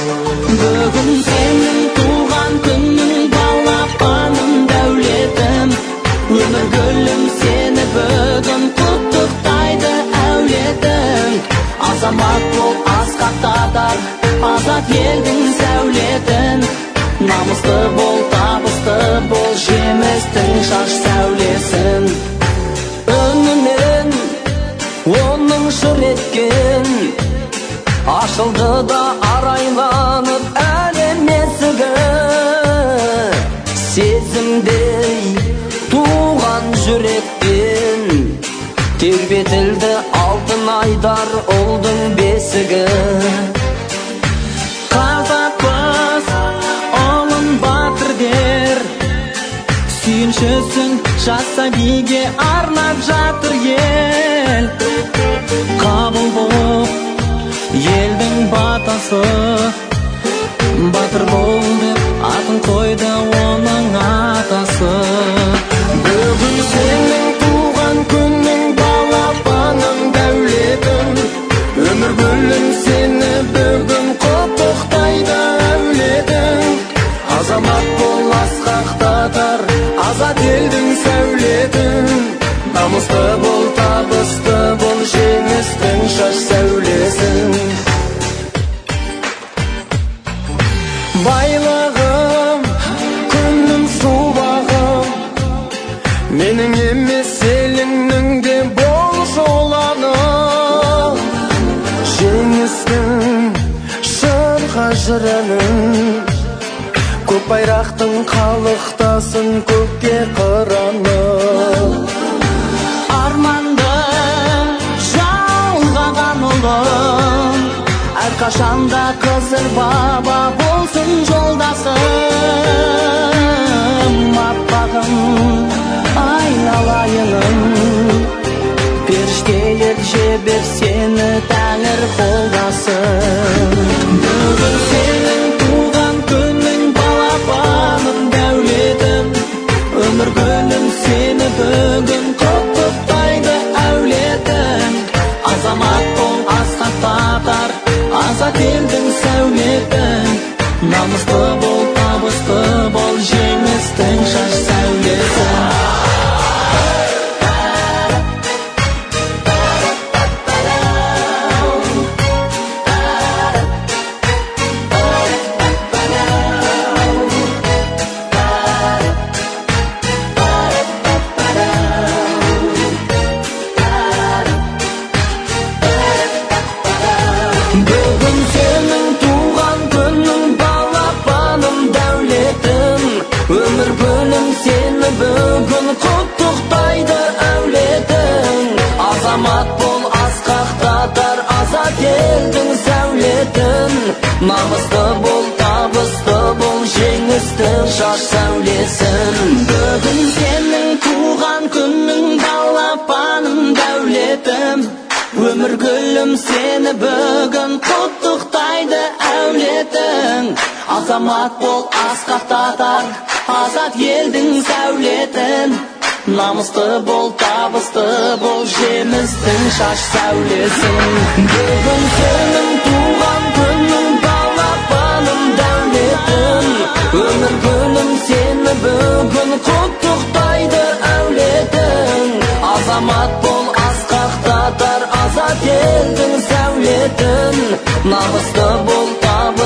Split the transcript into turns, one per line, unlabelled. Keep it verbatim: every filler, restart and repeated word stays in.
Бүгін сенің туған күнің, балапаным дәулетім. Өмір гүлім сені бүгін құттықтайды әулетің. Азамат бол, асқақтатар азат елдің сәулетін. Намысты бол, табысты бол, жемістің шаш сәулесін. Үнінен оның шыр еткен ашылды да арайланып әлем есігі. Сезімдей туған жүректен тербетілді алтын айдар ұлдың бесігі. Қазақпыз ұлын батыр дер, сүйіншісін жаса биге арнап жатыр ел. Қабыл болып елдің батасы, батыр бол деп атын қойды оның атасы. Бүгін сенің туған күнің, балапаным дәулетім. Өмір гүлім сені бүгін құттықтайды әулетің. Азамат бол, асқақтатар азат елдің сәулетін. Намысты бол, табысты бол, жеңістің шаш сәулесін. Байлығым, күннің субағым, менің емес еліңнің де бол жоланы. Жеңістің шырға жырының, көк байрақтың қалықтасын көкке қыраны. Арманды жалғаған ұлым, әрқашанда қызыр баба болсын жолдасым. Аппағым, айналайыным, періштелер жебер сені тәңір қолдасын. Бүгін сенің туған күнің, балапаным дәулетім. Өмір гүлім сені бүгін құттықтайды әулетің. Азамат бол, асқақтатар азат елдің сәулетін. Намысты бол, табысты бол, жеңістің шаш сәулесін. Бүгін сенің туған күнің, балапаным дәулетім. Өмір гүлім сені бүгін құттықтайды әулетің. Азамат бол, асқақтатар азат елдің сәулетін. Намысты бол, табысты бол, жеңістің шаш сәулесін. Бүгін сенің туған күнің, балапаным дәулетім. Өмір гүлім сені бүгін құттықтайды әулетің. Азамат бол, асқақтатар азат елдің сәулетін. Намысты бол, табысты бол, жемістің шаш сәулесін. Бүгін сенің туған күнің, балапаным дәулетім. Өмір гүлім сені бүгін құттықтайды әулетің. Азамат бол, асқақтатар азат елдің сәулетін. Намысты бол, табысты